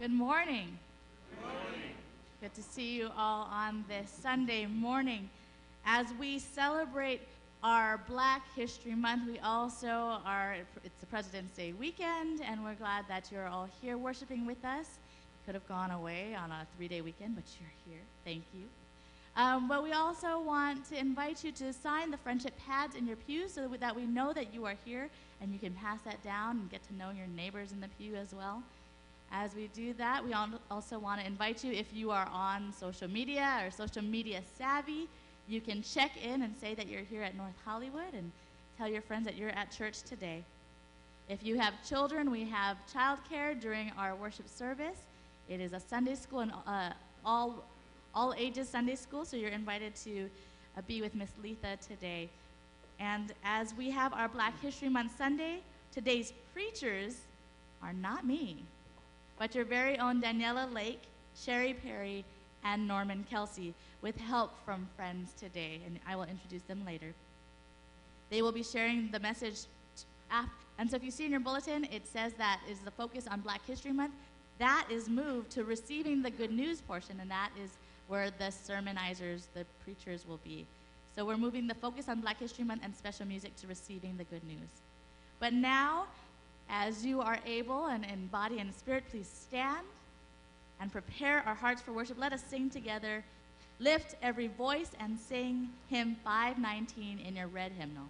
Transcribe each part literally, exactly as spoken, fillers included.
Good morning. Good morning. Good to see you all on this Sunday morning. As we celebrate our Black History Month, we also are, it's the President's Day weekend, and we're glad that you're all here worshiping with us. You could have gone away on a three-day weekend, but you're here. Thank you. Um, but we also want to invite you to sign the friendship pads in your pews so that we know that you are here, and you can pass that down and get to know your neighbors in the pew as well. As we do that, we also want to invite you, if you are on social media or social media savvy, you can check in and say that you're here at North Hollywood and tell your friends that you're at church today. If you have children, we have childcare during our worship service. It is a Sunday school and uh, all, all ages Sunday school, so you're invited to uh, be with Miss Letha today. And as we have our Black History Month Sunday, today's preachers are not me, but your very own Daniela Lake, Sherry Perry, and Norman Kelsey, with help from friends today, and I will introduce them later. They will be sharing the message after, and so if you see in your bulletin, it says that is the focus on Black History Month. That is moved to receiving the good news portion, and that is where the sermonizers, the preachers, will be. So we're moving the focus on Black History Month and special music to receiving the good news. But now, as you are able and in body and spirit, please stand and prepare our hearts for worship. Let us sing together. Lift every voice and sing hymn five nineteen in your red hymnal.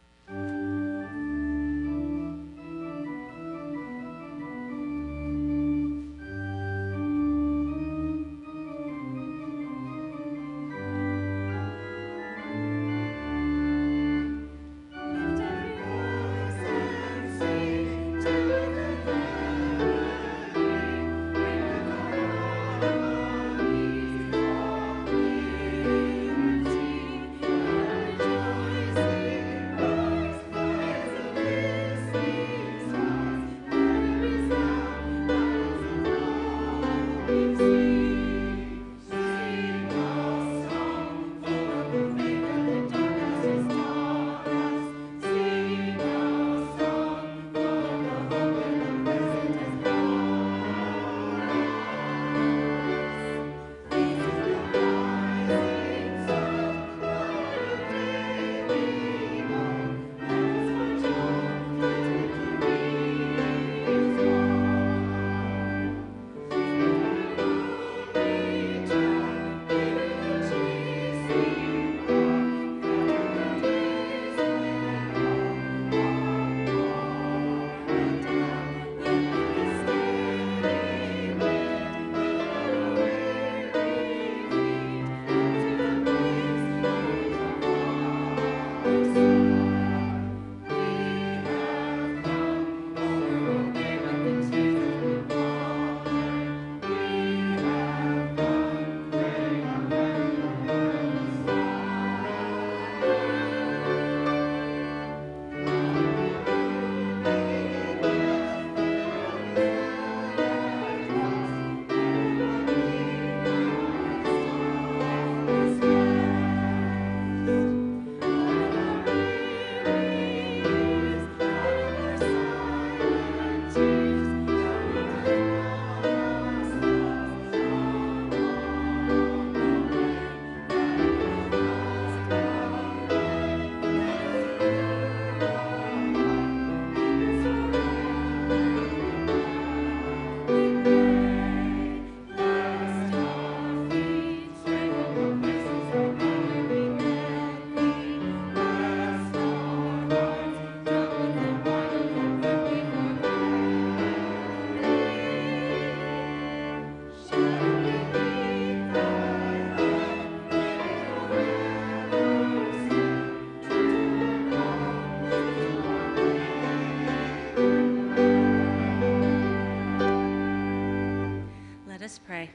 Pray.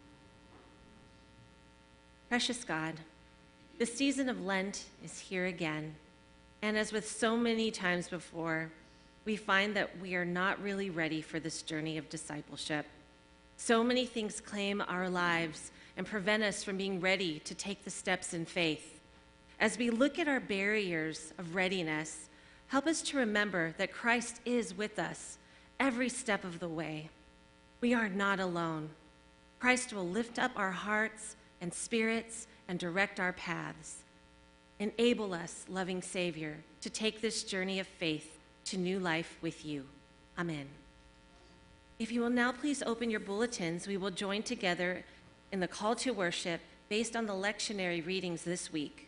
Precious God, the season of Lent is here again, and as with so many times before, we find that we are not really ready for this journey of discipleship. So many things claim our lives and prevent us from being ready to take the steps in faith. As we look at our barriers of readiness, help us to remember that Christ is with us every step of the way. We are not alone. Christ will lift up our hearts and spirits and direct our paths. Enable us, loving Savior, to take this journey of faith to new life with you. Amen. If you will now please open your bulletins, we will join together in the call to worship based on the lectionary readings this week.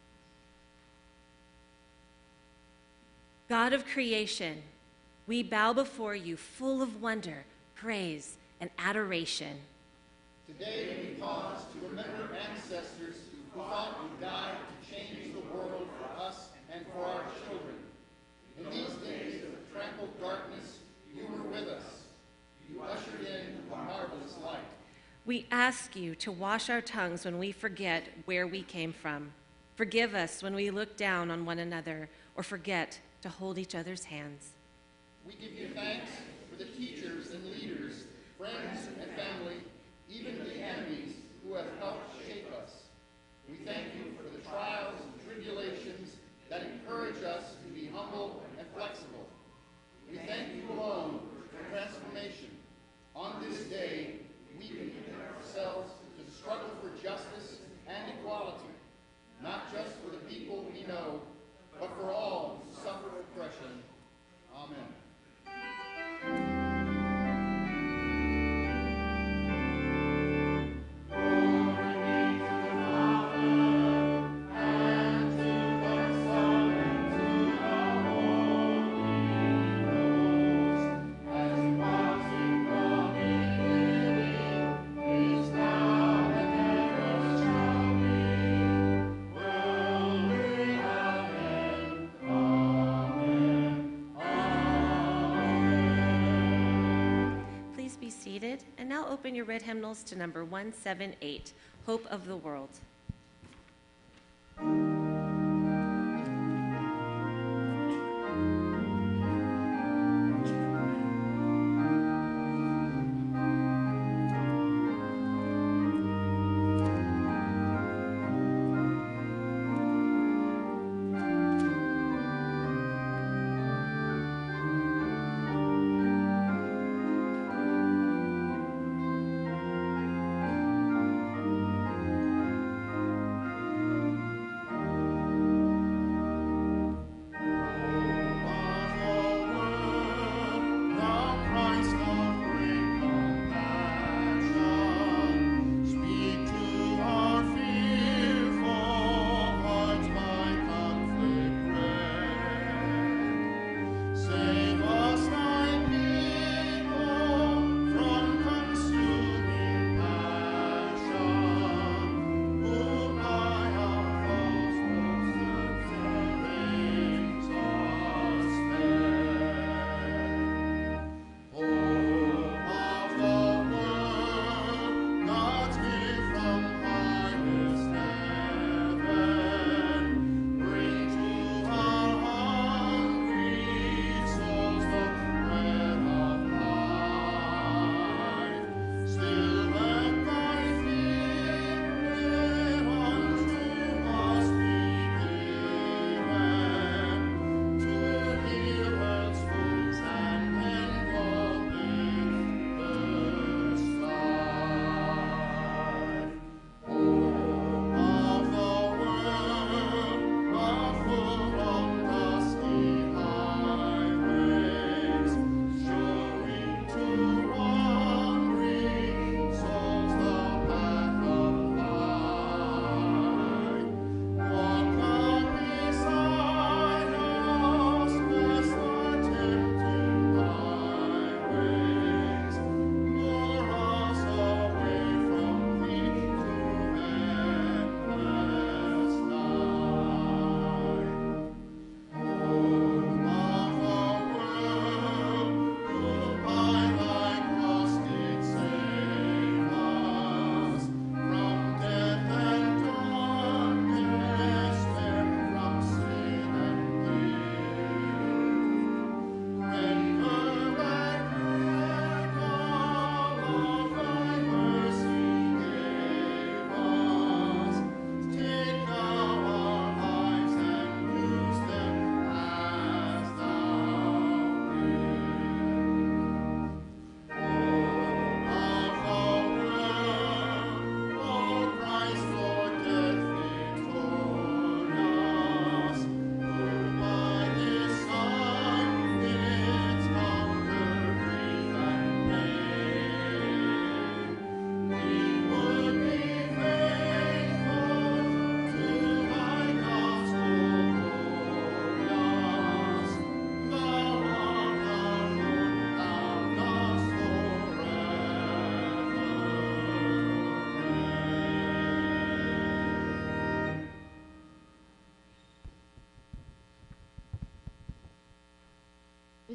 God of creation, we bow before you full of wonder, praise, and adoration. Today we pause to remember ancestors who fought and died to change the world for us and for our children. In these days of trampled darkness, you were with us. You ushered in a marvelous light. We ask you to wash our tongues when we forget where we came from. Forgive us when we look down on one another or forget to hold each other's hands. We give you thanks for the teachers and leaders, friends and family, even the enemies who have helped shape us. We thank you for the trials and tribulations that encourage us to be humble and flexible. We thank you alone for transformation. On this day, we commit ourselves to the struggle for justice and equality, not just for the people we know, but for all who suffer oppression. Amen. And now open your red hymnals to number one seventy-eight, Hope of the World.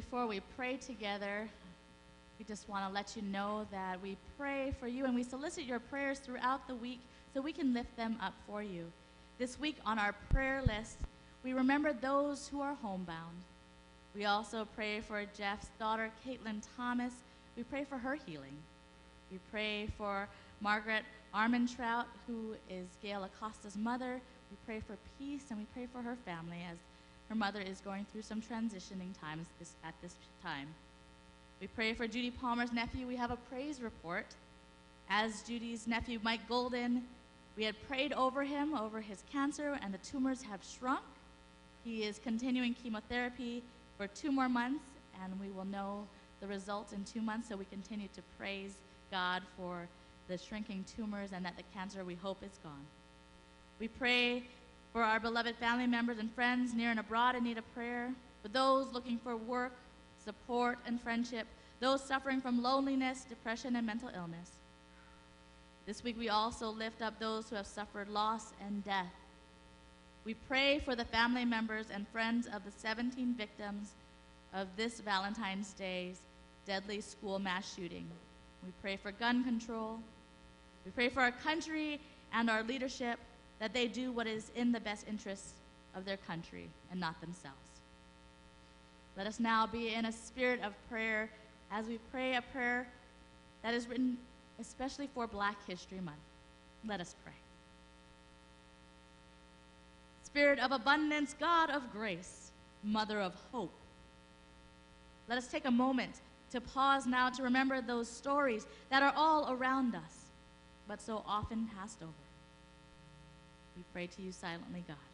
before we pray together, we just want to let you know that we pray for you and we solicit your prayers throughout the week so we can lift them up for you. This week on our prayer list, we remember those who are homebound. We also pray for Jeff's daughter, Caitlin Thomas. We pray for her healing. We pray for Margaret Armentrout, who is Gail Acosta's mother. We pray for peace, and we pray for her family as her mother is going through some transitioning times this, at this time. We pray for Judy Palmer's nephew. We have a praise report. As Judy's nephew, Mike Golden, we had prayed over him, over his cancer, and the tumors have shrunk. He is continuing chemotherapy for two more months, and we will know the results in two months, so we continue to praise God for the shrinking tumors and that the cancer, we hope, is gone. We pray for our beloved family members and friends near and abroad in need of prayer, for those looking for work, support, and friendship, those suffering from loneliness, depression, and mental illness. This week we also lift up those who have suffered loss and death. We pray for the family members and friends of the seventeen victims of this Valentine's Day's deadly school mass shooting. We pray for gun control. We pray for our country and our leadership, that they do what is in the best interests of their country and not themselves. Let us now be in a spirit of prayer as we pray a prayer that is written especially for Black History Month. Let us pray. Spirit of abundance, God of grace, Mother of hope, let us take a moment to pause now to remember those stories that are all around us, but so often passed over. We pray to you silently, God.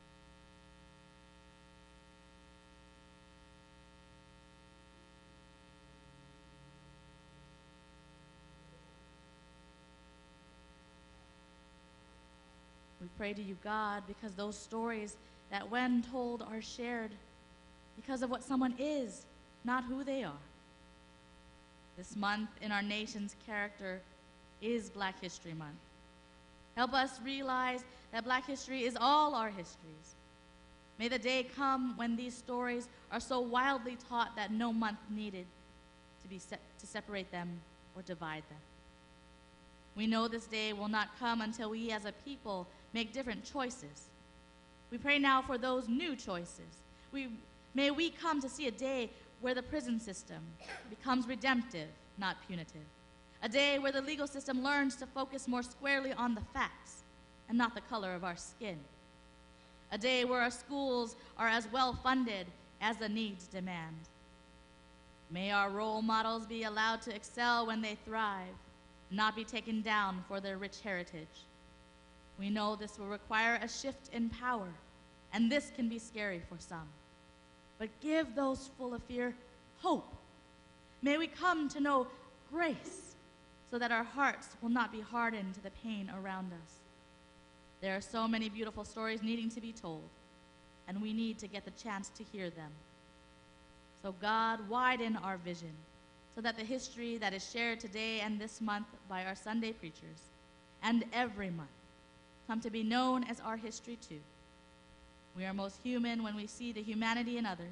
We pray to you, God, because those stories that when told are shared because of what someone is, not who they are. This month in our nation's character is Black History Month. Help us realize that Black history is all our histories. May the day come when these stories are so wildly taught that no month needed to be set to separate them or divide them. We know this day will not come until we as a people make different choices. We pray now for those new choices. We, may we come to see a day where the prison system becomes redemptive, not punitive. A day where the legal system learns to focus more squarely on the facts and not the color of our skin. A day where our schools are as well funded as the needs demand. May our role models be allowed to excel when they thrive, not be taken down for their rich heritage. We know this will require a shift in power, and this can be scary for some. But give those full of fear hope. May we come to know grace so that our hearts will not be hardened to the pain around us. There are so many beautiful stories needing to be told, and we need to get the chance to hear them. So God, widen our vision so that the history that is shared today and this month by our Sunday preachers and every month come to be known as our history too. We are most human when we see the humanity in others.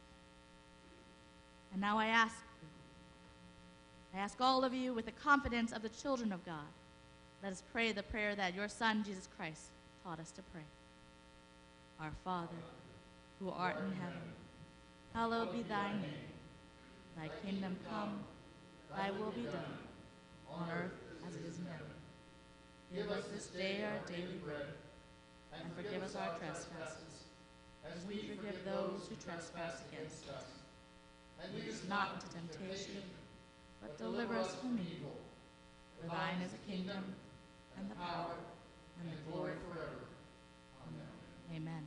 And now I ask you, I ask all of you with the confidence of the children of God, let us pray the prayer that your Son, Jesus Christ, taught us to pray. Our Father, who art in heaven, hallowed be thy name. Thy kingdom come, thy will be done, on earth as it is in heaven. Give us this day our daily bread, and forgive us our trespasses, as we forgive those who trespass against us. And lead us not into temptation, but deliver us from evil. For thine is the kingdom, and the power, and the glory forever. Amen. Amen.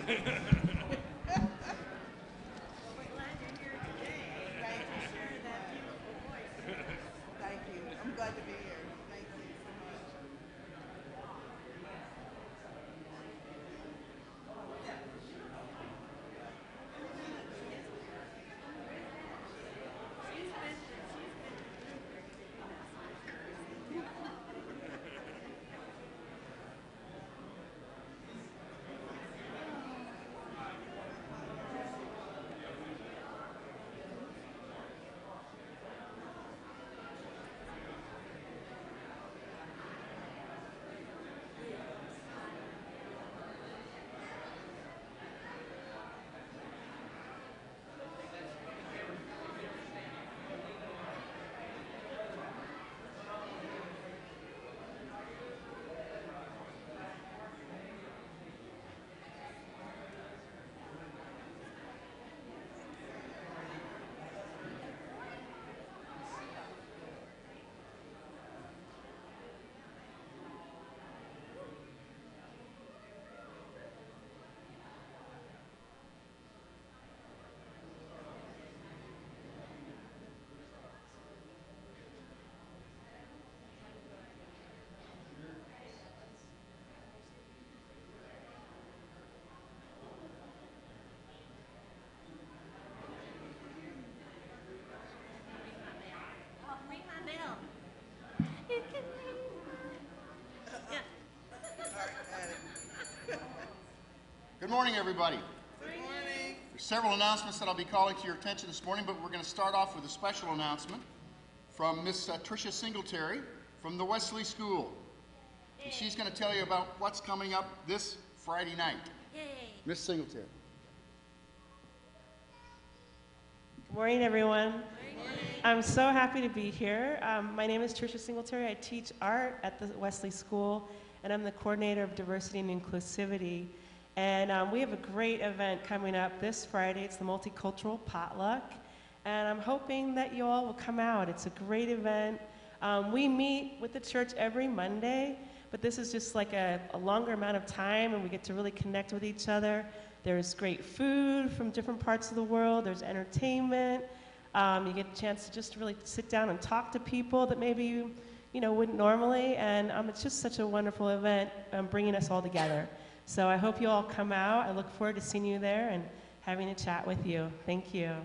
Thank you. I'm glad to be here. Thank you so much. Good morning, everybody. Good morning. There's several announcements that I'll be calling to your attention this morning, but we're going to start off with a special announcement from Miss uh, Tricia Singletary from the Wesley School. And she's going to tell you about what's coming up this Friday night. Yay. Miss Singletary. Good morning, everyone. I'm so happy to be here. Um, my name is Tricia Singletary. I teach art at the Wesley School, and I'm the coordinator of diversity and inclusivity. And um, we have a great event coming up this Friday. It's the Multicultural Potluck, and I'm hoping that you all will come out. It's a great event. Um, we meet with the church every Monday, but this is just like a, a longer amount of time, and we get to really connect with each other. There's great food from different parts of the world. There's entertainment. Um, you get a chance to just really sit down and talk to people that maybe you, you know, wouldn't normally. And um, it's just such a wonderful event, um, bringing us all together. So I hope you all come out. I look forward to seeing you there and having a chat with you. Thank you.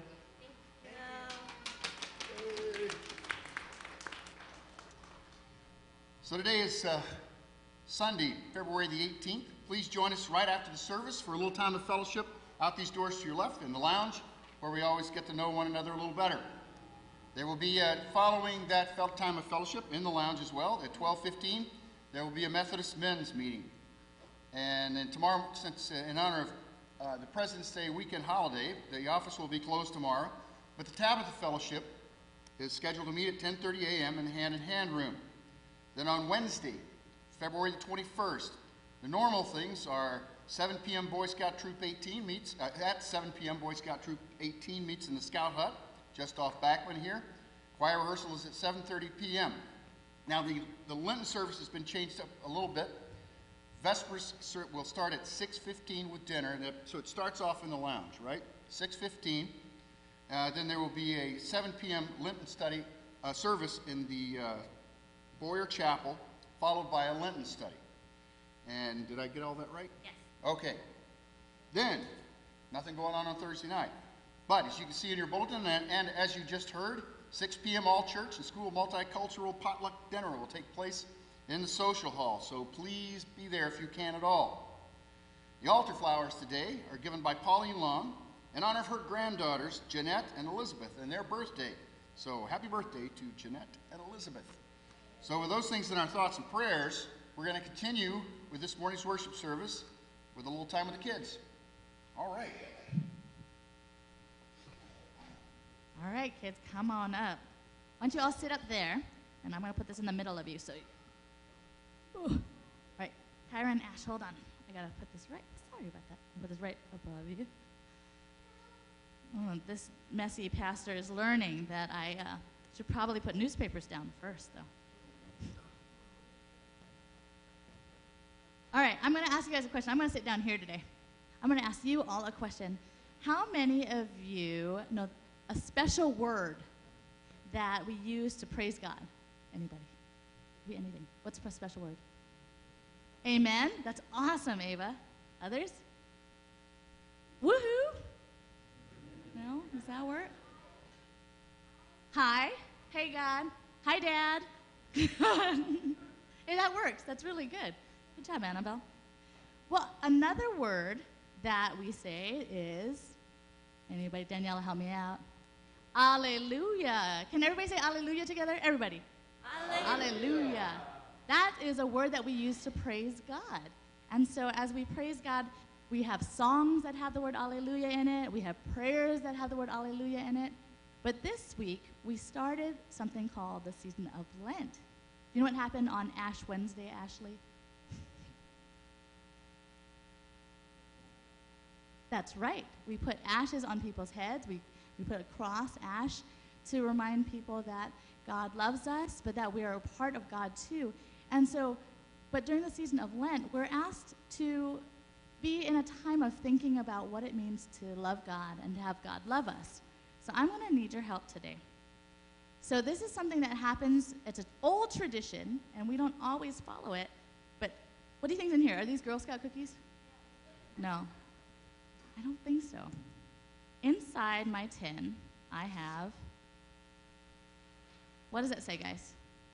So today is uh, Sunday, February the eighteenth. Please join us right after the service for a little time of fellowship out these doors to your left in the lounge, where we always get to know one another a little better. There will be, uh, following that fel- time of fellowship in the lounge as well, at twelve fifteen, there will be a Methodist men's meeting. And then tomorrow, since uh, in honor of uh, the President's Day weekend holiday, the office will be closed tomorrow, but the Tabitha Fellowship is scheduled to meet at ten thirty a m in the hand-in-hand room. Then on Wednesday, February the twenty-first, the normal things are seven p m Boy Scout Troop eighteen meets, uh, at seven p m Boy Scout Troop eighteen meets in the Scout Hut, just off Backman here. Choir rehearsal is at seven thirty p m Now the, the Lenten service has been changed up a little bit. Vespers will start at six fifteen with dinner, and it, so it starts off in the lounge, right? six fifteen. Uh, then there will be a seven p m Lenten study uh, service in the uh, Boyer Chapel, followed by a Lenten study. And did I get all that right? Yes. Okay. Then, nothing going on on Thursday night. But as you can see in your bulletin, and, and as you just heard, six p m all church and school multicultural potluck dinner will take place in the social hall, so please be there if you can at all. The altar flowers today are given by Pauline Long in honor of her granddaughters, Jeanette and Elizabeth, and their birthday. So happy birthday to Jeanette and Elizabeth. So with those things in our thoughts and prayers, we're going to continue with this morning's worship service with a little time with the kids. All right. All right, kids, come on up. Why don't you all sit up there, and I'm going to put this in the middle of you. So, Ooh. All right, Kyra and Ash, hold on. I got to put this right. Sorry about that. I'll put this right above you. Oh, this messy pastor is learning that I uh, should probably put newspapers down first, though. All right, I'm going to ask you guys a question. I'm going to sit down here today. I'm going to ask you all a question. How many of you know a special word that we use to praise God? Anybody? Be anything. What's a special word? Amen. That's awesome, Ava. Others? Woohoo! No? Does that work? Hi. Hey, God. Hi, Dad. Hey, that works. That's really good. Good job, Annabelle. Well, another word that we say is, anybody, Daniela, help me out. Alleluia. Can everybody say alleluia together? Everybody. Alleluia. Alleluia. That is a word that we use to praise God. And so as we praise God, we have songs that have the word alleluia in it. We have prayers that have the word alleluia in it. But this week, we started something called the season of Lent. You know what happened on Ash Wednesday, Ashley? That's right. We put ashes on people's heads. We, we put a cross, ash, to remind people that God loves us, but that we are a part of God too. And so, but during the season of Lent, we're asked to be in a time of thinking about what it means to love God and to have God love us. So I'm going to need your help today. So this is something that happens, it's an old tradition, and we don't always follow it, but what do you think's in here? Are these Girl Scout cookies? No. I don't think so. Inside my tin, I have, what does it say, guys?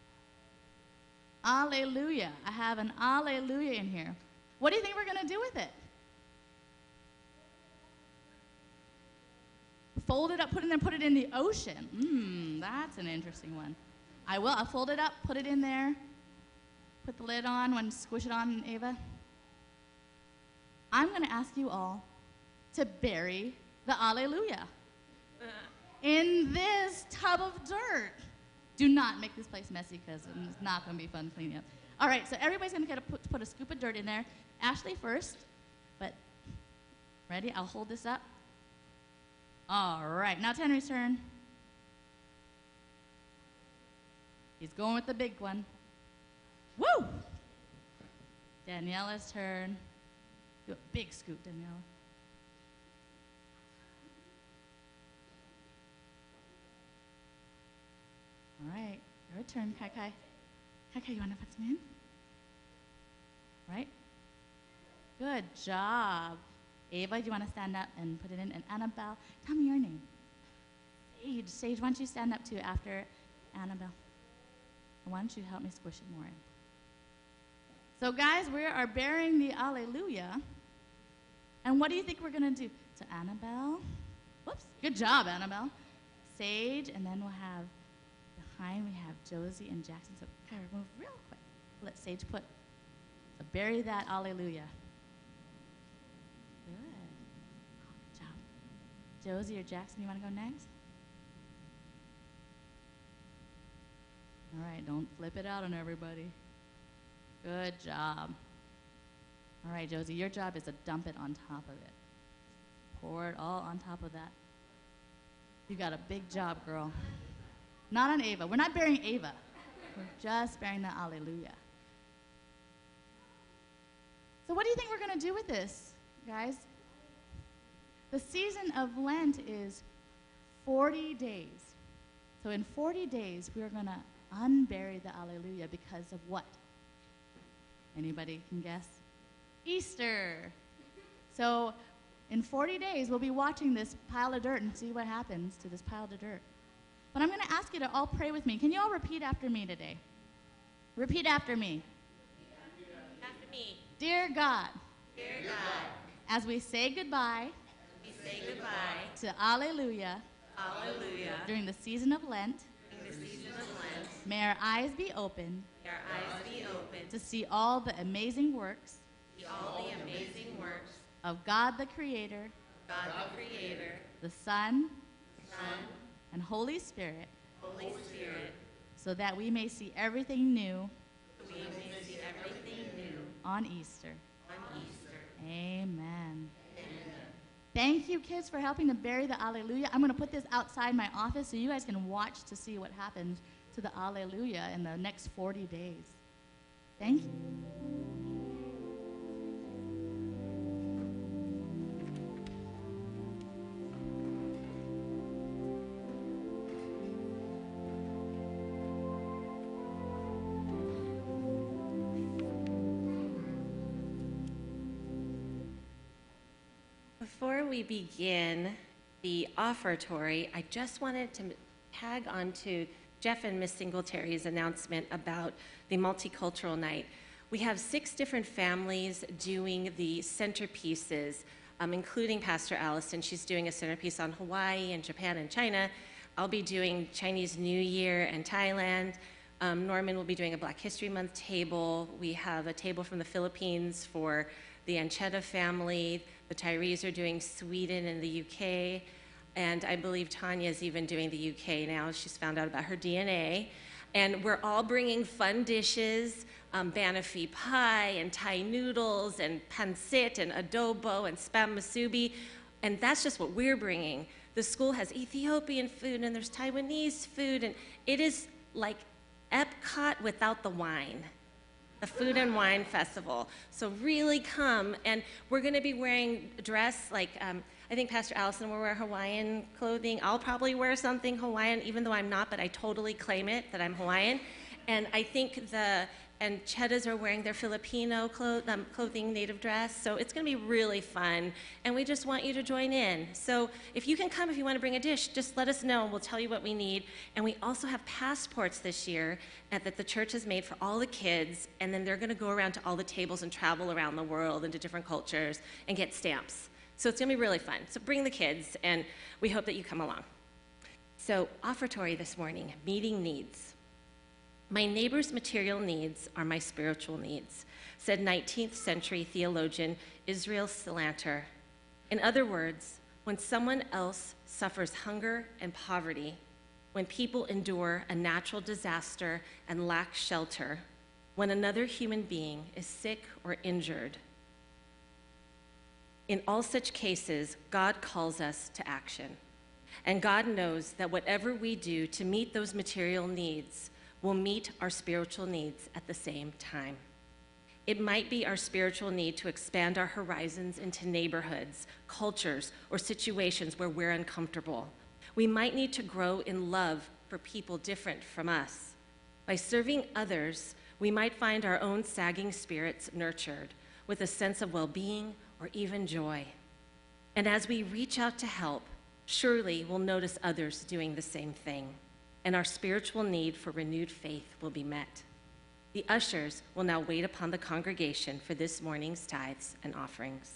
Alleluia. I have an alleluia in here. What do you think we're going to do with it? Fold it up, put it in there, put it in the ocean. Mmm, that's an interesting one. I will. I'll fold it up, put it in there, put the lid on, and squish it on, Ava. I'm going to ask you all to bury the alleluia in this tub of dirt. Do not make this place messy because it's not going to be fun cleaning up. All right, so everybody's going to put, put a scoop of dirt in there. Ashley first, but ready? I'll hold this up. All right, now it's Henry's turn. He's going with the big one. Woo! Daniela's turn. Do a big scoop, Daniela. All right, your turn, Kai Kai. Kai Kai, you want to put some in? Right? Good job. Ava, do you want to stand up and put it in? And Annabelle, tell me your name. Sage. Sage, why don't you stand up too after Annabelle? And why don't you help me squish it more in? So guys, we are bearing the Alleluia. And what do you think we're going to do? To Annabelle. Whoops. Good job, Annabelle. Sage, and then we'll have, behind we have Josie and Jackson. So kind of move real quick. Let Sage put, so bury that Alleluia. Good. Good job. Josie or Jackson, you want to go next? All right, don't flip it out on everybody. Good job. All right, Josie, your job is to dump it on top of it. Pour it all on top of that. You got a big job, girl. Not on Ava. We're not burying Ava. We're just burying the Alleluia. So what do you think we're going to do with this, guys? The season of Lent is forty days. So in forty days, we are going to unbury the Alleluia because of what? Anybody can guess? Easter. So in forty days, we'll be watching this pile of dirt and see what happens to this pile of dirt. But I'm going to ask you to all pray with me. Can you all repeat after me today? Repeat after me. After me. Dear God, Dear God, as we say goodbye we say goodbye to Alleluia Alleluia during the season of Lent, in the season of Lent. may our eyes be opened May our eyes be opened to see all the amazing works to see all the amazing works of God the Creator, of God the Creator, the Son, Son, and Holy Spirit, Holy Spirit, so that we may see everything new so we may see everything new on Easter. on Easter. Amen. Thank you, kids, for helping to bury the Alleluia. I'm going to put this outside my office so you guys can watch to see what happens to the Alleluia in the next forty days. Thank you. before we begin the offertory, I just wanted to tag on to Jeff and Miss Singletary's announcement about the multicultural night. We have six different families doing the centerpieces, um, including Pastor Allison. She's doing a centerpiece on Hawaii and Japan and China. I'll be doing Chinese New Year and Thailand. Um, Norman will be doing a Black History Month table. We have a table from the Philippines for the Ancheta family. The Tyrees are doing Sweden and the U K. And I believe Tanya is even doing the U K now. She's found out about her D N A. And we're all bringing fun dishes, um, banoffee pie and Thai noodles and pancit and adobo and spam musubi. And that's just what we're bringing. The school has Ethiopian food and there's Taiwanese food. And it is like Epcot without the wine. The Food and Wine Festival. So really come, and we're going to be wearing a dress like, um, I think Pastor Allison will wear Hawaiian clothing. I'll probably wear something Hawaiian, even though I'm not, but I totally claim it that I'm Hawaiian. And I think the Anchetas are wearing their Filipino clo um, clothing, native dress. So it's going to be really fun, and we just want you to join in. So if you can come, if you want to bring a dish, just let us know, and we'll tell you what we need. And we also have passports this year uh, that the church has made for all the kids, and then they're going to go around to all the tables and travel around the world into different cultures and get stamps. So it's going to be really fun. So bring the kids, and we hope that you come along. So offertory this morning, meeting needs. My neighbor's material needs are my spiritual needs, said nineteenth century theologian Israel Salanter. In other words, when someone else suffers hunger and poverty, when people endure a natural disaster and lack shelter, when another human being is sick or injured, in all such cases, God calls us to action. And God knows that whatever we do to meet those material needs will meet our spiritual needs at the same time. It might be our spiritual need to expand our horizons into neighborhoods, cultures, or situations where we're uncomfortable. We might need to grow in love for people different from us. By serving others, we might find our own sagging spirits nurtured with a sense of well-being or even joy. And as we reach out to help, surely we'll notice others doing the same thing, and our spiritual need for renewed faith will be met. The ushers will now wait upon the congregation for this morning's tithes and offerings.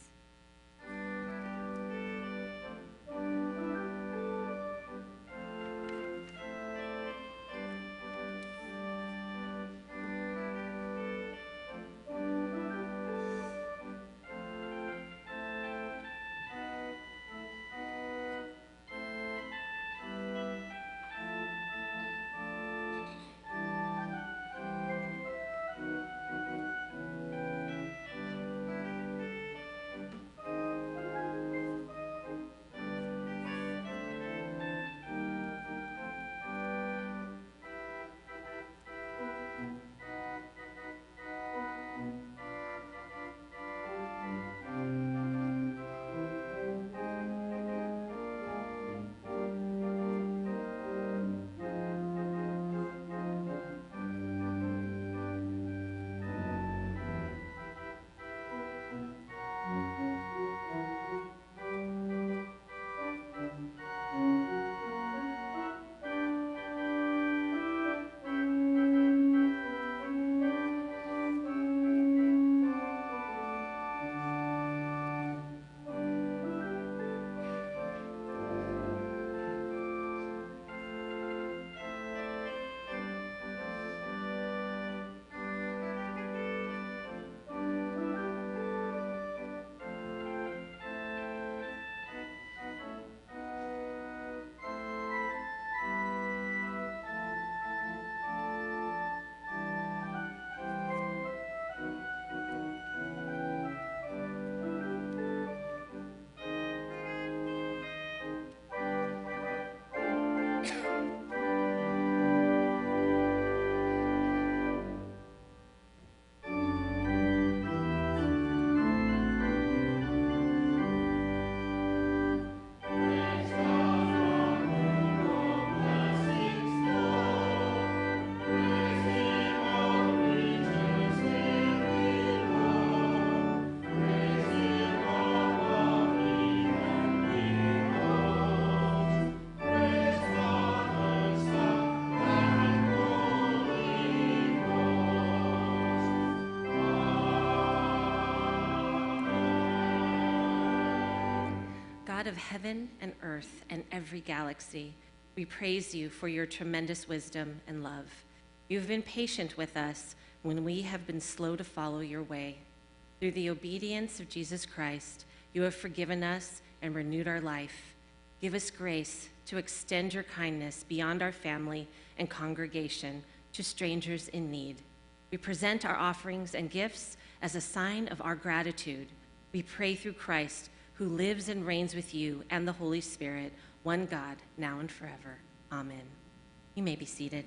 God of heaven and earth and every galaxy, we praise you for your tremendous wisdom and love. You've been patient with us when we have been slow to follow your way. Through the obedience of Jesus Christ, you have forgiven us and renewed our life. Give us grace to extend your kindness beyond our family and congregation to strangers in need. We present our offerings and gifts as a sign of our gratitude. We pray through Christ, who lives and reigns with you and the Holy Spirit, one God, now and forever. Amen. You may be seated.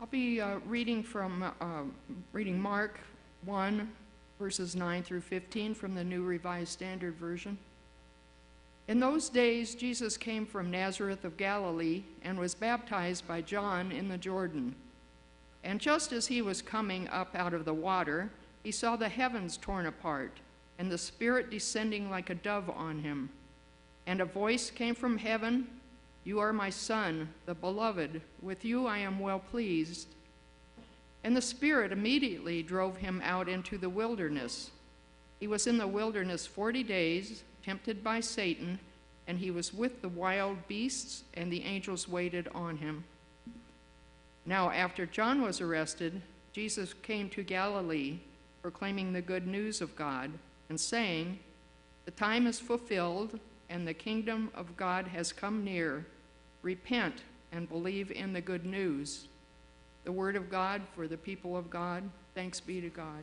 be uh, reading from uh, reading Mark one, verses nine through fifteen from the New Revised Standard Version. In those days, Jesus came from Nazareth of Galilee and was baptized by John in the Jordan. And just as he was coming up out of the water, he saw the heavens torn apart, and the Spirit descending like a dove on him. And a voice came from heaven, "You are my Son, the Beloved. With you I am well pleased." And the Spirit immediately drove him out into the wilderness. He was in the wilderness forty days, tempted by Satan, and he was with the wild beasts, and the angels waited on him. Now, after John was arrested, Jesus came to Galilee, proclaiming the good news of God, and saying, "The time is fulfilled, and the kingdom of God has come near. Repent and believe in the good news." The word of God for the people of God. Thanks be to God.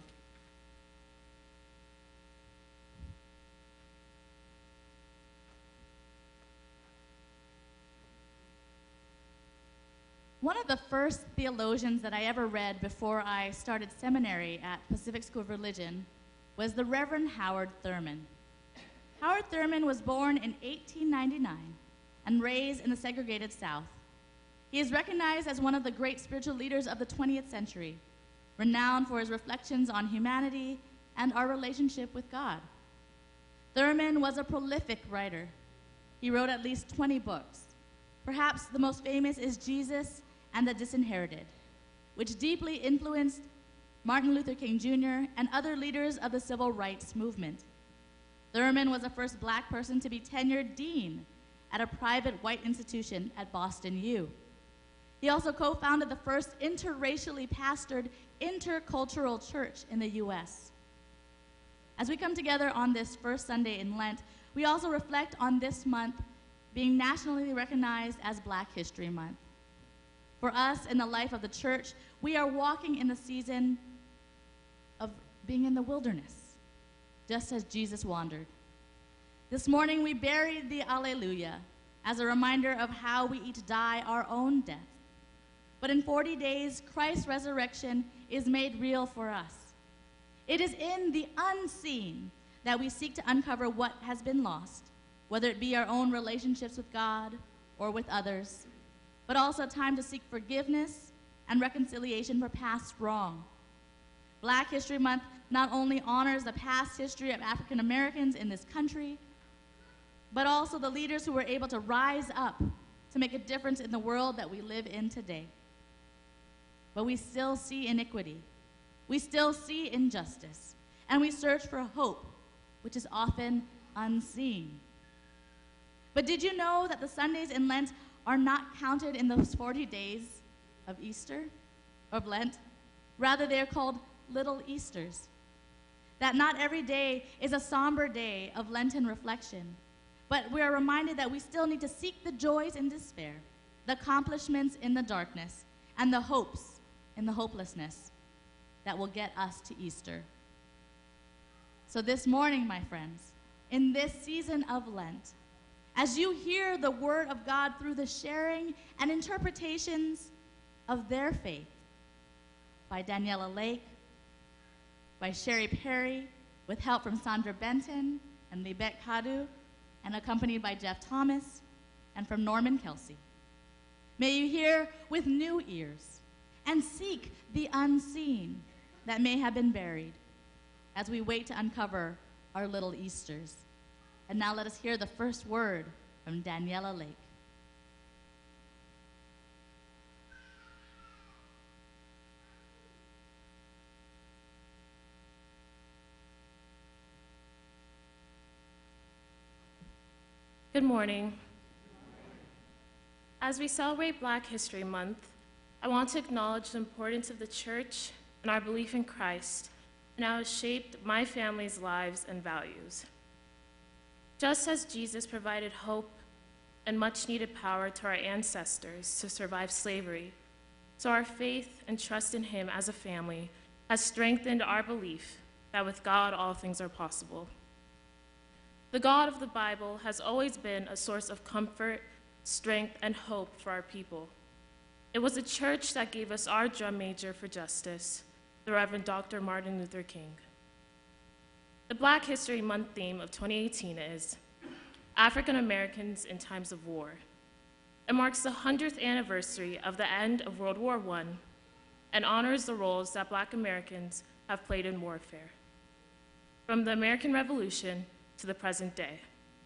One of the first theologians that I ever read before I started seminary at Pacific School of Religion was the Reverend Howard Thurman. Howard Thurman was born in eighteen ninety-nine and raised in the segregated South. He is recognized as one of the great spiritual leaders of the twentieth century, renowned for his reflections on humanity and our relationship with God. Thurman was a prolific writer. He wrote at least twenty books. Perhaps the most famous is Jesus and the Disinherited, which deeply influenced Martin Luther King Junior and other leaders of the civil rights movement. Thurman was the first black person to be tenured dean at a private white institution at Boston U. He also co-founded the first interracially pastored intercultural church in the U S. As we come together on this first Sunday in Lent, we also reflect on this month being nationally recognized as Black History Month. For us in the life of the church, we are walking in the season of being in the wilderness, just as Jesus wandered. This morning we buried the Alleluia as a reminder of how we each die our own death. But in forty days, Christ's resurrection is made real for us. It is in the unseen that we seek to uncover what has been lost, whether it be our own relationships with God or with others, but also a time to seek forgiveness and reconciliation for past wrong. Black History Month not only honors the past history of African Americans in this country, but also the leaders who were able to rise up to make a difference in the world that we live in today. But we still see iniquity. We still see injustice. And we search for hope, which is often unseen. But did you know that the Sundays in Lent are not counted in those forty days of Easter, of Lent? Rather, they are called Little Easters. That not every day is a somber day of Lenten reflection, but we are reminded that we still need to seek the joys in despair, the accomplishments in the darkness, and the hopes in the hopelessness that will get us to Easter. So this morning, my friends, in this season of Lent, as you hear the word of God through the sharing and interpretations of their faith by Daniela Lake, by Sherry Perry, with help from Sandra Benton and Libet Kadu, and accompanied by Jeff Thomas, and from Norman Kelsey. May you hear with new ears and seek the unseen that may have been buried as we wait to uncover our little Easters. And now let us hear the first word from Daniela Lake. Good morning. As we celebrate Black History Month, I want to acknowledge the importance of the church and our belief in Christ and how it shaped my family's lives and values. Just as Jesus provided hope and much-needed power to our ancestors to survive slavery, so our faith and trust in him as a family has strengthened our belief that with God all things are possible. The God of the Bible has always been a source of comfort, strength, and hope for our people. It was a church that gave us our drum major for justice, the Reverend Doctor Martin Luther King. The Black History Month theme of twenty eighteen is African Americans in Times of War. It marks the hundredth anniversary of the end of World War One and honors the roles that Black Americans have played in warfare, from the American Revolution to the present day.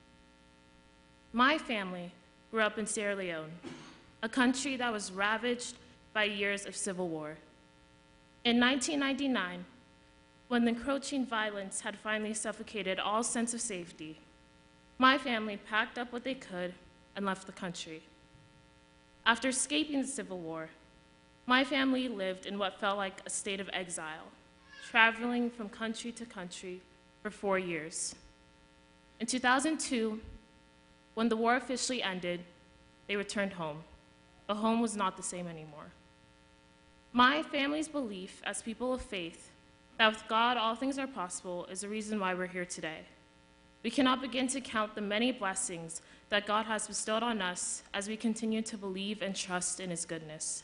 My family grew up in Sierra Leone, a country that was ravaged by years of civil war. In nineteen ninety-nine, when the encroaching violence had finally suffocated all sense of safety, my family packed up what they could and left the country. After escaping the Civil War, my family lived in what felt like a state of exile, traveling from country to country for four years. In two thousand two, when the war officially ended, they returned home, but home was not the same anymore. My family's belief as people of faith that with God all things are possible is the reason why we're here today. We cannot begin to count the many blessings that God has bestowed on us as we continue to believe and trust in his goodness.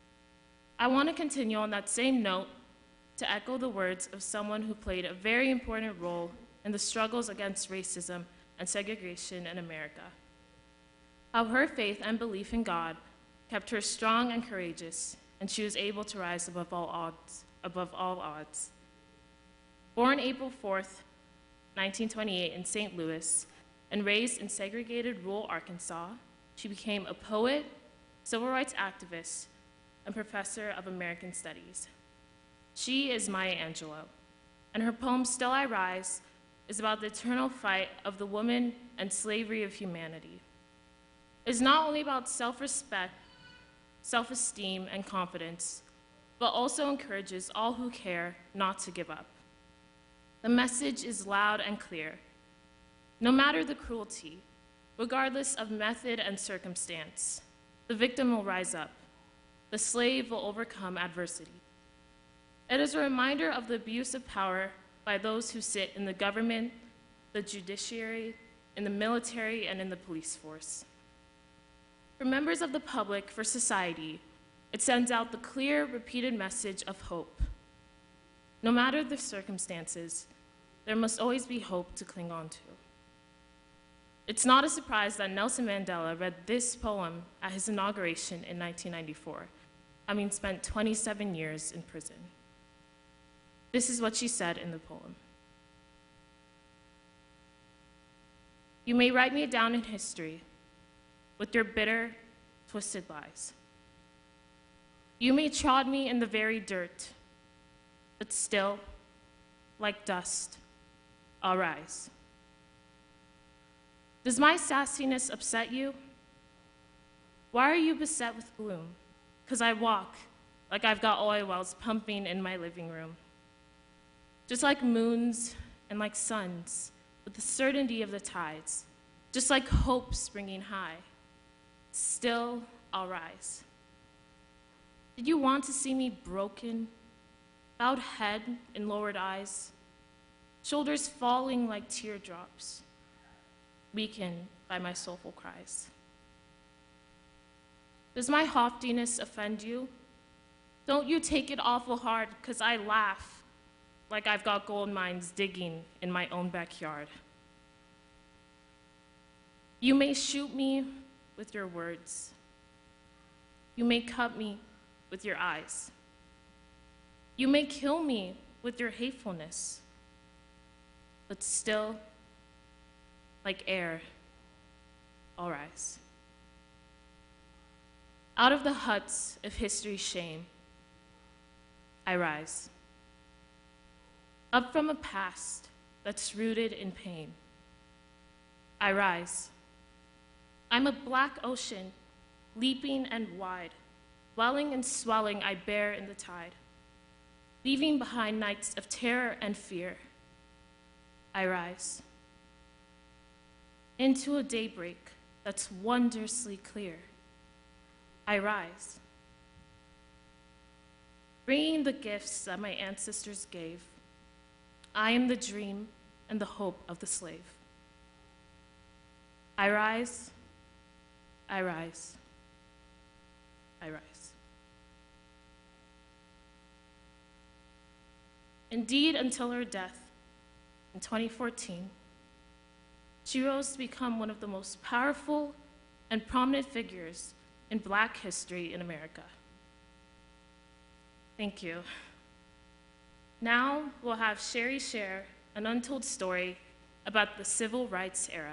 I want to continue on that same note to echo the words of someone who played a very important role in the struggles against racism and segregation in America. How her faith and belief in God kept her strong and courageous, and she was able to rise above all odds. Above all odds. Born April fourth, nineteen twenty-eight in Saint Louis, and raised in segregated rural Arkansas, she became a poet, civil rights activist, and professor of American Studies. She is Maya Angelou, and her poem, Still I Rise, is about the eternal fight of the woman and slavery of humanity. It is not only about self-respect, self-esteem, and confidence, but also encourages all who care not to give up. The message is loud and clear. No matter the cruelty, regardless of method and circumstance, the victim will rise up. The slave will overcome adversity. It is a reminder of the abuse of power by those who sit in the government, the judiciary, in the military, and in the police force. For members of the public, for society, it sends out the clear, repeated message of hope. No matter the circumstances, there must always be hope to cling on to. It's not a surprise that Nelson Mandela read this poem at his inauguration in nineteen ninety-four, having spent twenty-seven years in prison. This is what she said in the poem. You may write me down in history with your bitter, twisted lies. You may trod me in the very dirt, but still, like dust, I'll rise. Does my sassiness upset you? Why are you beset with gloom? 'Cause I walk like I've got oil wells pumping in my living room. Just like moons and like suns, with the certainty of the tides, just like hope springing high, still I'll rise. Did you want to see me broken, bowed head and lowered eyes, shoulders falling like teardrops, weakened by my soulful cries? Does my haughtiness offend you? Don't you take it awful hard, 'cause I laugh like I've got gold mines digging in my own backyard. You may shoot me with your words. You may cut me with your eyes. You may kill me with your hatefulness. But still, like air, I'll rise. Out of the huts of history's shame, I rise. Up from a past that's rooted in pain, I rise. I'm a black ocean, leaping and wide, welling and swelling I bear in the tide. Leaving behind nights of terror and fear, I rise. Into a daybreak that's wondrously clear, I rise. Bringing the gifts that my ancestors gave, I am the dream and the hope of the slave. I rise, I rise. I rise. Indeed, until her death in twenty fourteen, she rose to become one of the most powerful and prominent figures in Black history in America. Thank you. Now we'll have Sherry share an untold story about the civil rights era.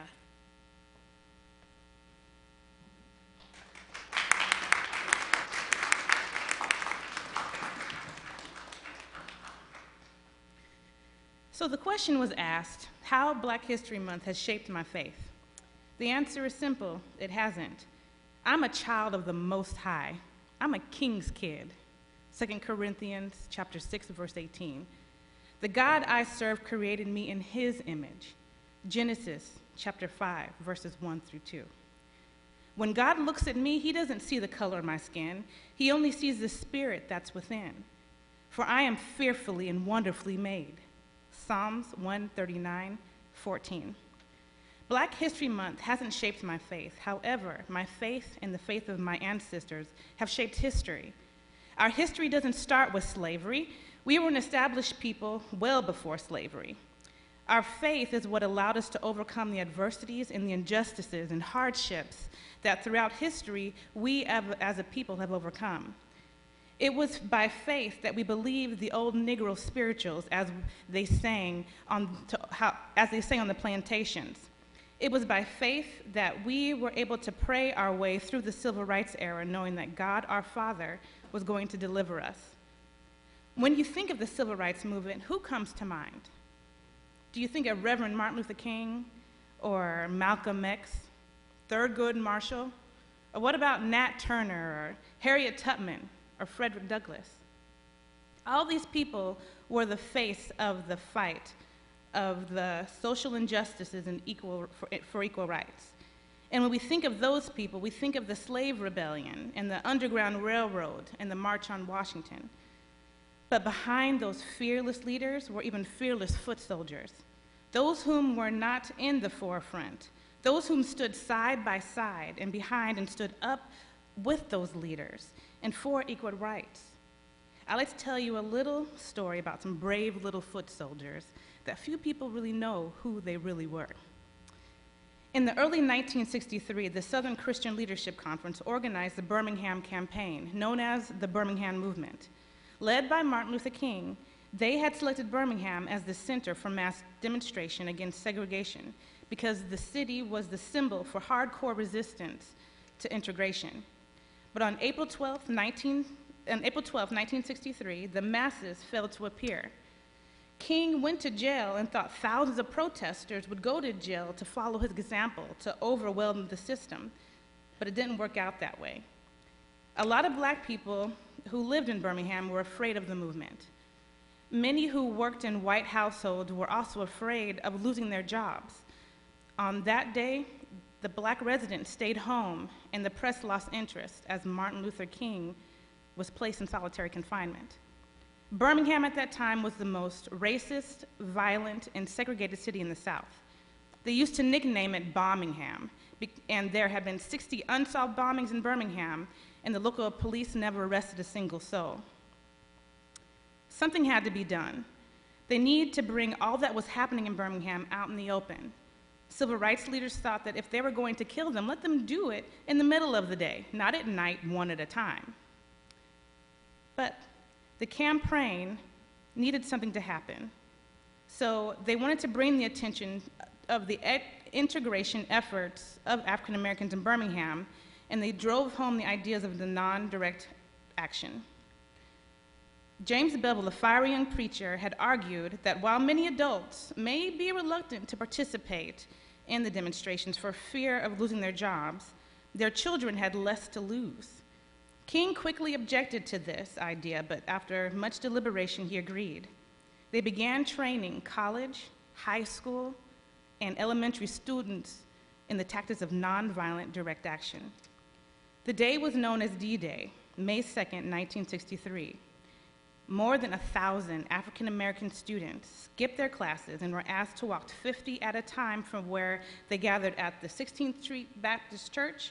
So the question was asked, how Black History Month has shaped my faith. The answer is simple, it hasn't. I'm a child of the Most High. I'm a king's kid. Second Corinthians chapter six, verse eighteen. The God I serve created me in his image. Genesis chapter five, verses one through two. When God looks at me, he doesn't see the color of my skin. He only sees the spirit that's within. For I am fearfully and wonderfully made. Psalms one thirty-nine, fourteen. Black History Month hasn't shaped my faith. However, my faith and the faith of my ancestors have shaped history. Our history doesn't start with slavery. We were an established people well before slavery. Our faith is what allowed us to overcome the adversities and the injustices and hardships that throughout history we as a people have overcome. It was by faith that we believed the old Negro spirituals as they sang on, to, how, as they sang on the plantations. It was by faith that we were able to pray our way through the civil rights era, knowing that God, our Father, was going to deliver us. When you think of the civil rights movement, who comes to mind? Do you think of Reverend Martin Luther King or Malcolm X, Thurgood Marshall? Or what about Nat Turner or Harriet Tubman or Frederick Douglass? All these people were the face of the fight of the social injustices and equal, for, for equal rights. And when we think of those people, we think of the slave rebellion and the Underground Railroad and the March on Washington. But behind those fearless leaders were even fearless foot soldiers, those whom were not in the forefront, those whom stood side by side and behind and stood up with those leaders and for equal rights. I'd like to tell you a little story about some brave little foot soldiers that few people really know who they really were. In the early nineteen sixty-three, the Southern Christian Leadership Conference organized the Birmingham Campaign, known as the Birmingham Movement. Led by Martin Luther King, they had selected Birmingham as the center for mass demonstration against segregation because the city was the symbol for hardcore resistance to integration. But on April twelfth, nineteen sixty-three, the masses failed to appear. King went to jail and thought thousands of protesters would go to jail to follow his example, to overwhelm the system, but it didn't work out that way. A lot of Black people who lived in Birmingham were afraid of the movement. Many who worked in white households were also afraid of losing their jobs. On that day, the Black residents stayed home and the press lost interest as Martin Luther King was placed in solitary confinement. Birmingham at that time was the most racist, violent, and segregated city in the South. They used to nickname it Bombingham, and there had been sixty unsolved bombings in Birmingham, and the local police never arrested a single soul. Something had to be done. They needed to bring all that was happening in Birmingham out in the open. Civil rights leaders thought that if they were going to kill them, let them do it in the middle of the day, not at night, one at a time. But the campaign needed something to happen. So they wanted to bring the attention of the e- integration efforts of African Americans in Birmingham, and they drove home the ideas of the non-direct action. James Bevel, a fiery young preacher, had argued that while many adults may be reluctant to participate in the demonstrations for fear of losing their jobs, their children had less to lose. King quickly objected to this idea, but after much deliberation, he agreed. They began training college, high school, and elementary students in the tactics of nonviolent direct action. The day was known as D-Day, May second, nineteen sixty-three. More than a thousand African American students skipped their classes and were asked to walk fifty at a time from where they gathered at the sixteenth Street Baptist Church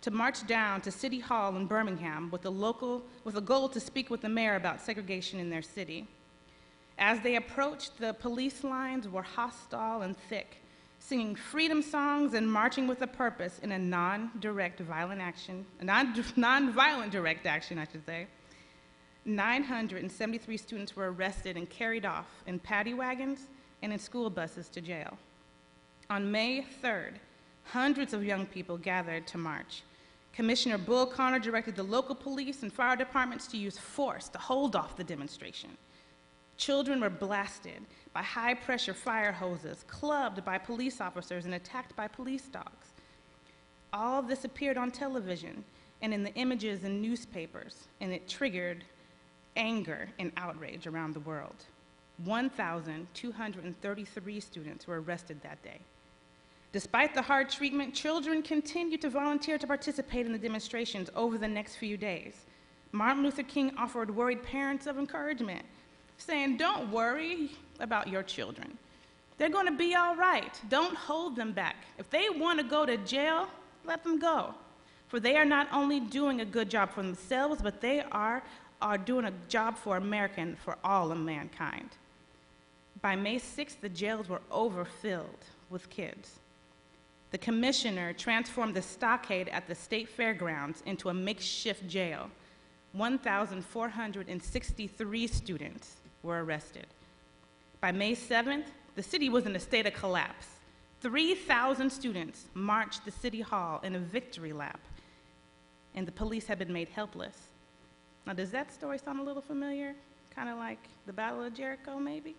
to march down to City Hall in Birmingham with a, local, with a goal to speak with the mayor about segregation in their city. As they approached, the police lines were hostile and thick, singing freedom songs and marching with a purpose in a non-direct violent action, a non- non-violent direct action, I should say. nine hundred seventy-three students were arrested and carried off in paddy wagons and in school buses to jail. On May third, hundreds of young people gathered to march. Commissioner Bull Connor directed the local police and fire departments to use force to hold off the demonstration. Children were blasted by high-pressure fire hoses, clubbed by police officers, and attacked by police dogs. All of this appeared on television and in the images in newspapers, and it triggered anger and outrage around the world. one thousand two hundred thirty-three students were arrested that day. Despite the hard treatment, children continued to volunteer to participate in the demonstrations over the next few days. Martin Luther King offered worried parents of encouragement, saying, "Don't worry about your children. They're going to be all right. Don't hold them back. If they want to go to jail, let them go. For they are not only doing a good job for themselves, but they are, are doing a job for America and for all of mankind." By May sixth, the jails were overfilled with kids. The commissioner transformed the stockade at the state fairgrounds into a makeshift jail. one thousand four hundred sixty-three students were arrested. By May seventh, the city was in a state of collapse. three thousand students marched to City Hall in a victory lap, and the police had been made helpless. Now, does that story sound a little familiar? Kind of like the Battle of Jericho, maybe?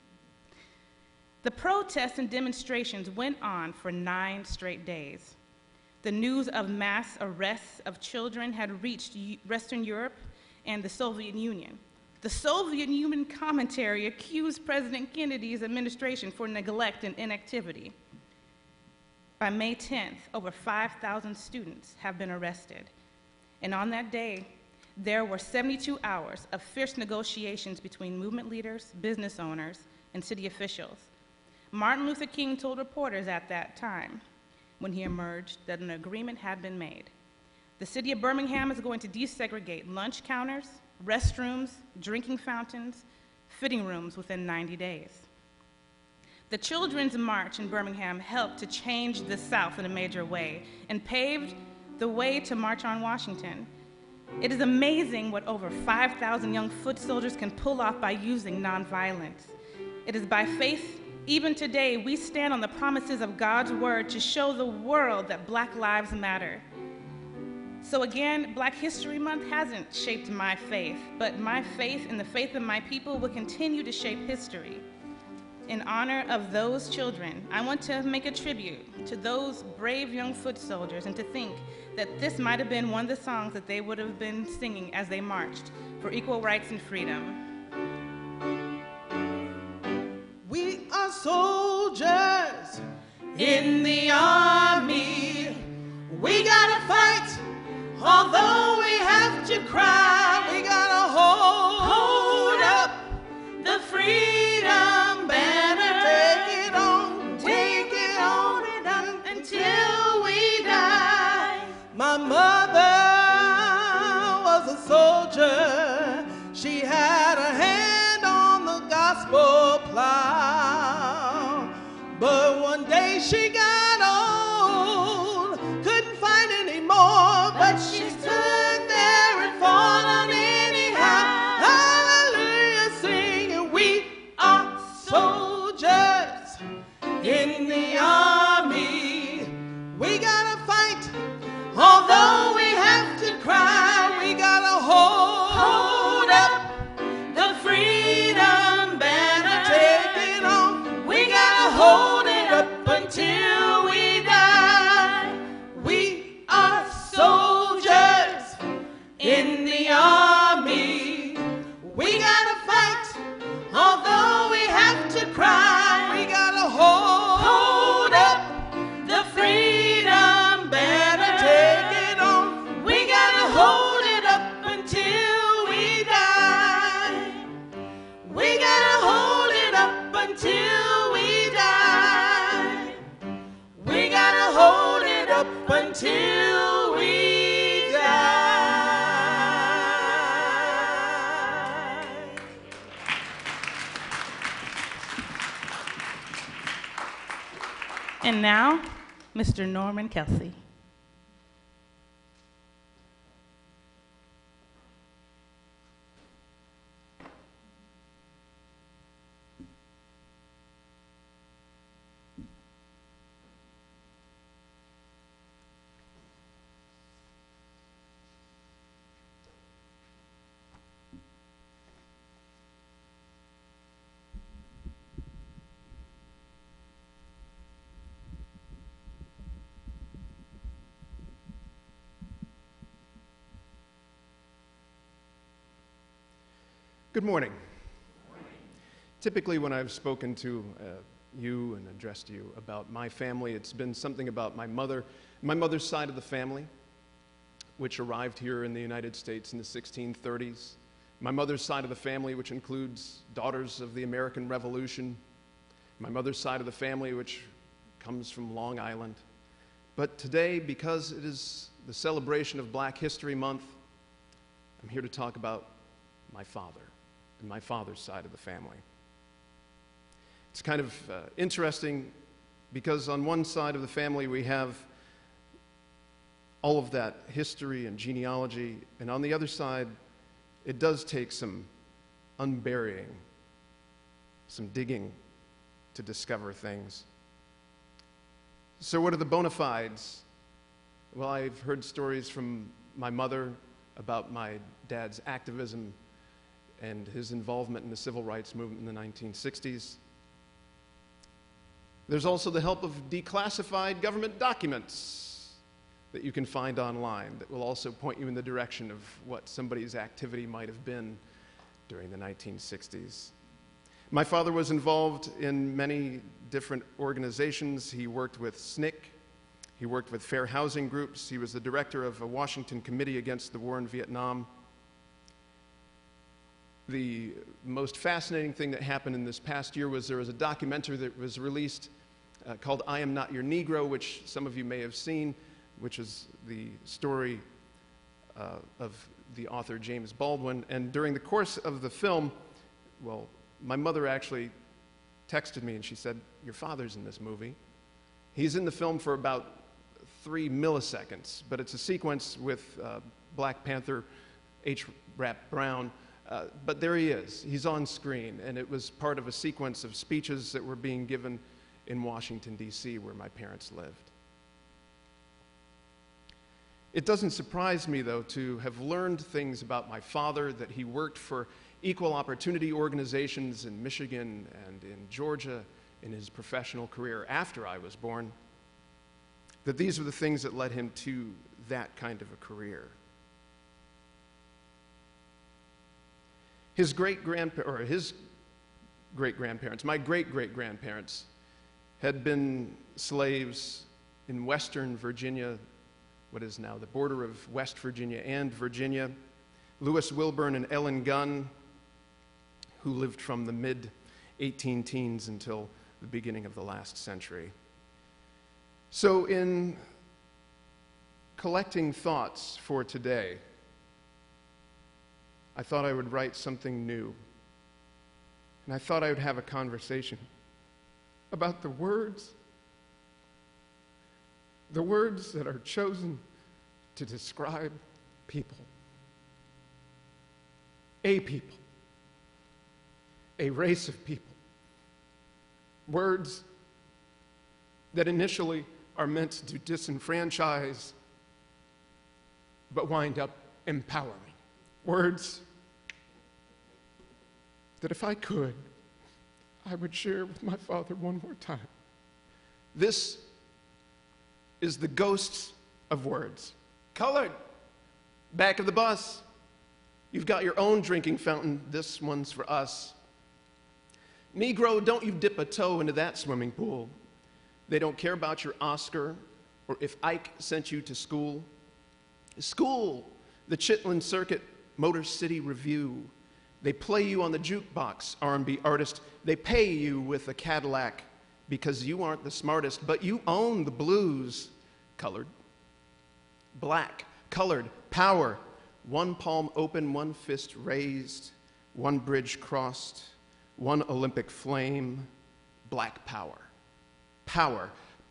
The protests and demonstrations went on for nine straight days. The news of mass arrests of children had reached Western Europe and the Soviet Union. The Soviet Union commentary accused President Kennedy's administration for neglect and inactivity. By May tenth, over five thousand students have been arrested. And on that day, there were seventy-two hours of fierce negotiations between movement leaders, business owners, and city officials. Martin Luther King told reporters at that time, when he emerged, that an agreement had been made. The city of Birmingham is going to desegregate lunch counters, restrooms, drinking fountains, fitting rooms within ninety days. The Children's March in Birmingham helped to change the South in a major way and paved the way to March on Washington. It is amazing what over five thousand young foot soldiers can pull off by using nonviolence. It is by faith, even today, we stand on the promises of God's word to show the world that Black lives matter. So again, Black History Month hasn't shaped my faith, but my faith and the faith of my people will continue to shape history. In honor of those children, I want to make a tribute to those brave young foot soldiers and to think that this might have been one of the songs that they would have been singing as they marched for equal rights and freedom. We are soldiers in the army. We gotta fight, although we have to cry. We gotta hold, hold up the freedom banner. Take it on, take it on and on until we die. My mother was a soldier. She had a hand on the gospel plow. But one day she got old, couldn't fight anymore, but she stood there and fought on anyhow. Hallelujah, singing, we are soldiers in the army. We gotta fight, although we have to cry. We gotta hold, hold up the freedom banner. Take it on, we gotta hold it up until we die. We are soldiers in the army. We gotta fight, although we have to cry. We gotta hold, hold up the freedom banner. Take it on, we gotta hold it up until we die. We gotta hold it up until we die. We gotta hold it up until we And now, Mister Norman Kelsey. Good morning. Typically, when I've spoken to uh, you and addressed you about my family, it's been something about my mother, my mother's side of the family, which arrived here in the United States in the sixteen thirties. My mother's side of the family, which includes daughters of the American Revolution. My mother's side of the family, which comes from Long Island. But today, because it is the celebration of Black History Month, I'm here to talk about my father. My father's side of the family. It's kind of uh, interesting because on one side of the family we have all of that history and genealogy, and on the other side it does take some unburying, some digging to discover things. So what are the bona fides? Well, I've heard stories from my mother about my dad's activism and his involvement in the civil rights movement in the nineteen sixties. There's also the help of declassified government documents that you can find online that will also point you in the direction of what somebody's activity might have been during the nineteen sixties. My father was involved in many different organizations. He worked with S N C C, he worked with fair housing groups, he was the director of a Washington Committee against the war in Vietnam. The most fascinating thing that happened in this past year was there was a documentary that was released uh, called I Am Not Your Negro, which some of you may have seen, which is the story uh, of the author James Baldwin. And during the course of the film, well, my mother actually texted me and she said, "Your father's in this movie." He's in the film for about three milliseconds, but it's a sequence with uh, Black Panther H. Rap Brown. Uh, but there he is. He's on screen, and it was part of a sequence of speeches that were being given in Washington, D C, where my parents lived. It doesn't surprise me, though, to have learned things about my father, that he worked for equal opportunity organizations in Michigan and in Georgia in his professional career after I was born, that these were the things that led him to that kind of a career. His great-grandparents, or his great-grandparents, my great-great-grandparents, had been slaves in western Virginia, what is now the border of West Virginia and Virginia. Lewis Wilburn and Ellen Gunn, who lived from the mid eighteen teens until the beginning of the last century. So in collecting thoughts for today, I thought I would write something new. And I thought I would have a conversation about the words, the words that are chosen to describe people. A people. A race of people. Words that initially are meant to disenfranchise, but wind up empowering. Words that if I could, I would share with my father one more time. This is the ghosts of words. Colored. Back of the bus. You've got your own drinking fountain. This one's for us. Negro, don't you dip a toe into that swimming pool. They don't care about your Oscar or if Ike sent you to school. School, the Chitlin Circuit Motor City Review. They play you on the jukebox, R and B artist. They pay you with a Cadillac because you aren't the smartest, but you own the blues. Colored. Black. Colored. Power. One palm open, one fist raised, one bridge crossed, one Olympic flame. Black power. Power.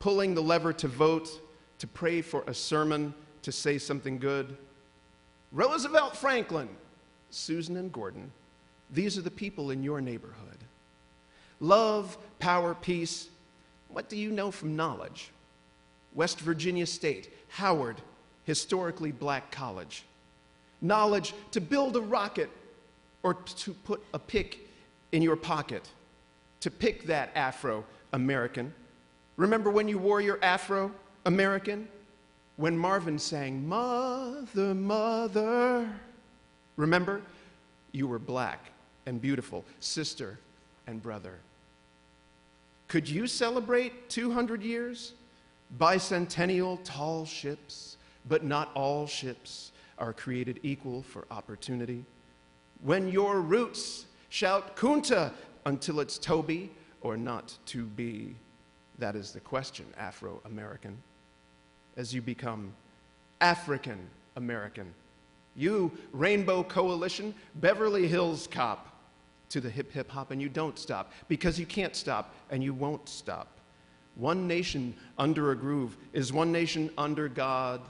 pulling the lever to vote, to pray for a sermon, to say something good. Roosevelt Franklin, Susan and Gordon, these are the people in your neighborhood. Love, power, peace. What do you know from knowledge? West Virginia State, Howard, historically black college. Knowledge to build a rocket or to put a pick in your pocket, to pick that Afro-American. Remember when you wore your Afro-American? When Marvin sang, "Mother, Mother." Remember? You were black and beautiful, sister and brother. Could you celebrate two hundred years? Bicentennial tall ships, but not all ships are created equal for opportunity. When your roots shout Kunta until it's Toby or not to be, that is the question, Afro-American. As you become African-American, you, Rainbow Coalition, Beverly Hills cop, to the hip hip hop, and you don't stop, because you can't stop and you won't stop. One nation under a groove is one nation under God,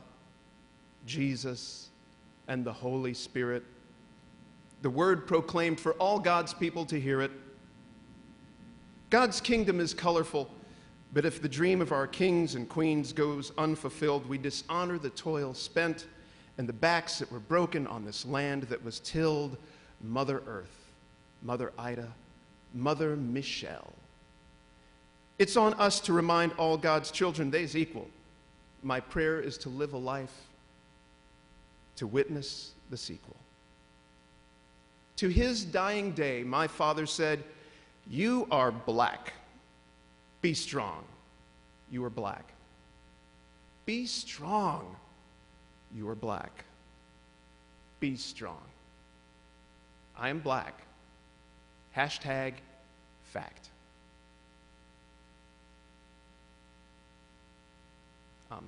Jesus, and the Holy Spirit. The word proclaimed for all God's people to hear it. God's kingdom is colorful, but if the dream of our kings and queens goes unfulfilled, we dishonor the toil spent and the backs that were broken on this land that was tilled, Mother Earth, Mother Ida, Mother Michelle. It's on us to remind all God's children they's equal. My prayer is to live a life to witness the sequel. To his dying day, my father said, "You are black. Be strong. You are black. Be strong. You are black. Be strong. I am black. Hashtag fact." Amen.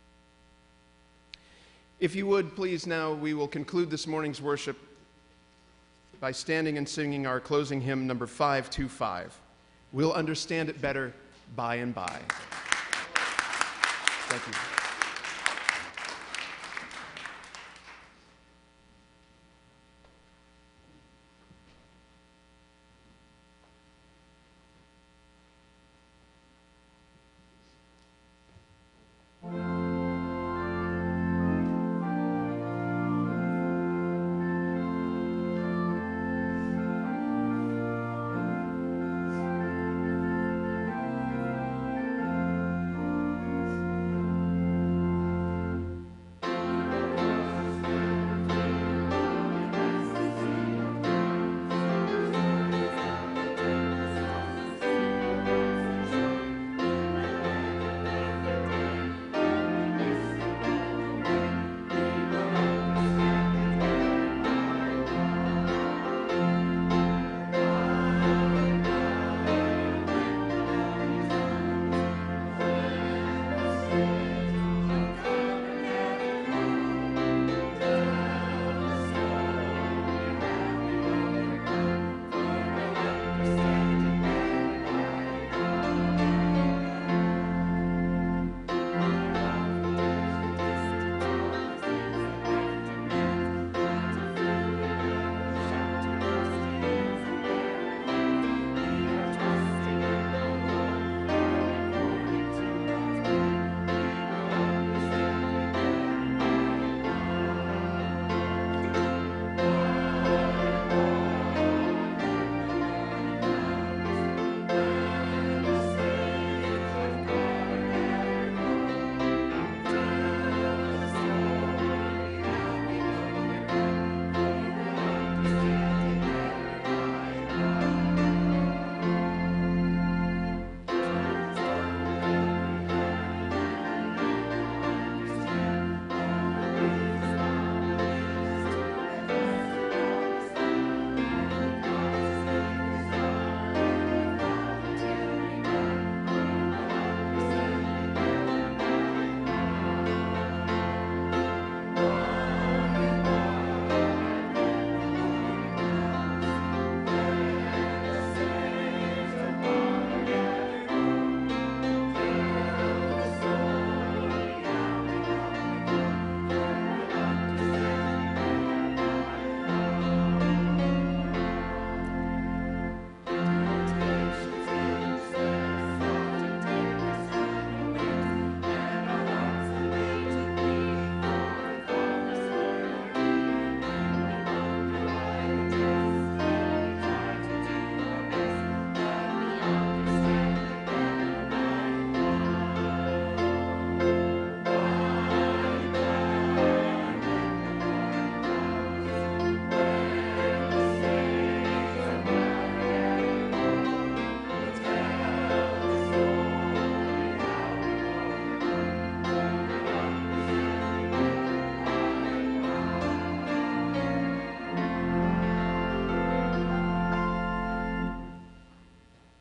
If you would, please, now we will conclude this morning's worship by standing and singing our closing hymn, number five two five. We'll understand it better by and by. Thank you.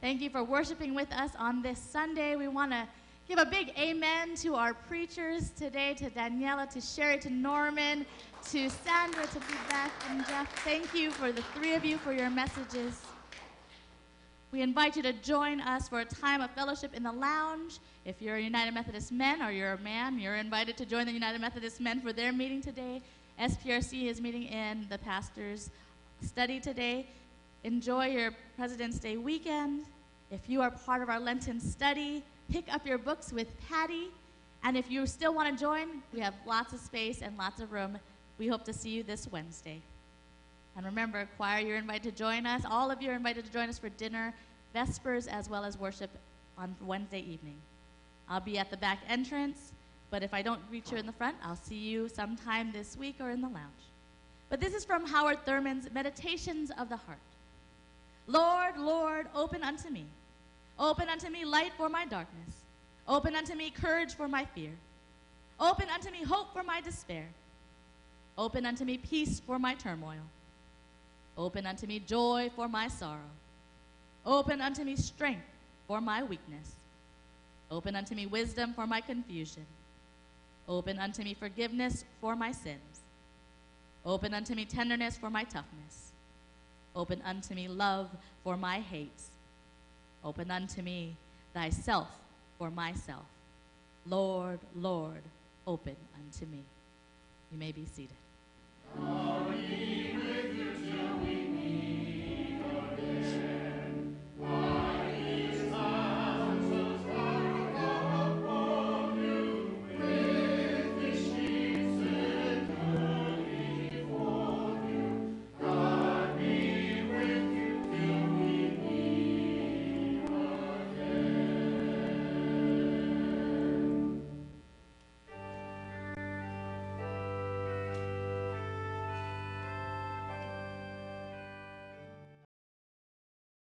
Thank you for worshiping with us on this Sunday. We want to give a big amen to our preachers today, to Daniela, to Sherry, to Norman, to Sandra, to Beth, and Jeff. Thank you for the three of you for your messages. We invite you to join us for a time of fellowship in the lounge. If you're a United Methodist Men or you're a man, you're invited to join the United Methodist Men for their meeting today. S P R C is meeting in the pastor's study today. Enjoy your President's Day weekend. If you are part of our Lenten study, pick up your books with Patty. And if you still want to join, we have lots of space and lots of room. We hope to see you this Wednesday. And remember, choir, you're invited to join us. All of you are invited to join us for dinner, Vespers, as well as worship on Wednesday evening. I'll be at the back entrance, but if I don't reach you in the front, I'll see you sometime this week or in the lounge. But this is from Howard Thurman's Meditations of the Heart. Lord, Lord, open unto me. Open unto me light for my darkness. Open unto me courage for my fear. Open unto me hope for my despair. Open unto me peace for my turmoil. Open unto me joy for my sorrow. Open unto me strength for my weakness. Open unto me wisdom for my confusion. Open unto me forgiveness for my sins. Open unto me tenderness for my toughness. Open unto me love for my hates. Open unto me thyself for myself. Lord, Lord, open unto me. You may be seated.